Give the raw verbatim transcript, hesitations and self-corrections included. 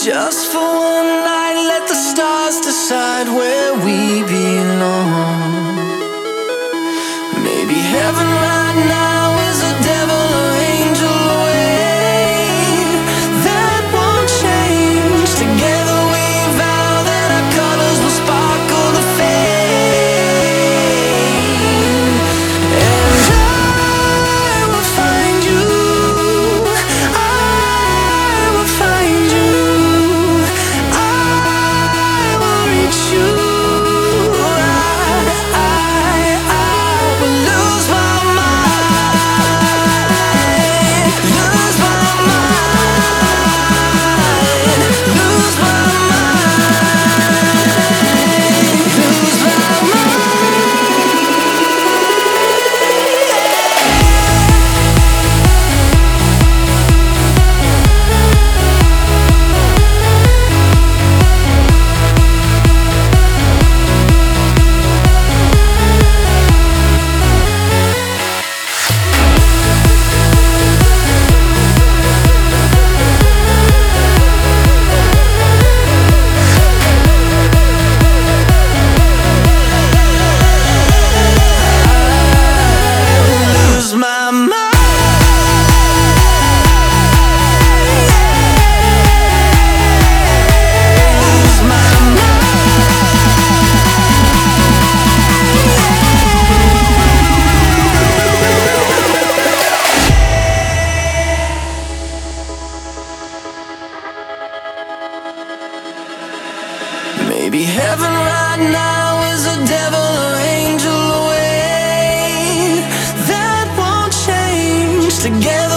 Just for one night, let the stars decide where we belong. Maybe heaven right now is a devil or angel away. That won't change. Together we vow that our colors will sparkle the flame. And I will find you. I will find you. I will reach you. I, I, I will lose my mind. Lose my mind. Lose my mind. Lose my lose my mind. Lose my mind. Maybe heaven right now is a devil or angel away. That won't change. Together